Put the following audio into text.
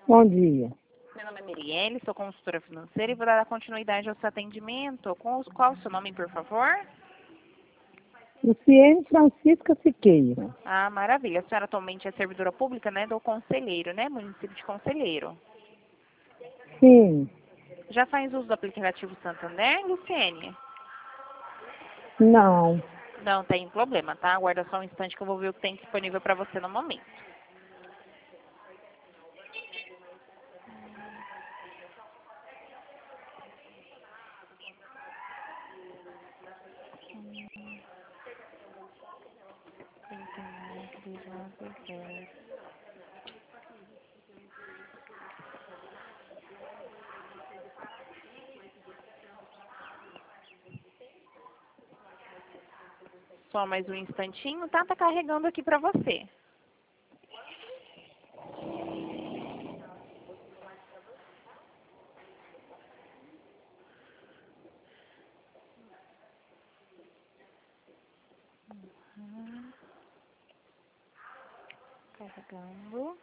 Bom dia. Meu nome é Mirielle, sou consultora financeira e vou dar continuidade ao seu atendimento. Qual o seu nome, por favor? Luciene Francisca Siqueira. Ah, maravilha. A senhora atualmente é servidora pública, né, do Conselheiro, né, município de Conselheiro. Sim. Já faz uso do aplicativo Santander, Luciene? Não. Não tem problema, tá? Aguarda só um instante que eu vou ver o que tem disponível para você no momento. Só mais um instantinho, tá? Tá carregando aqui para você. Carregando.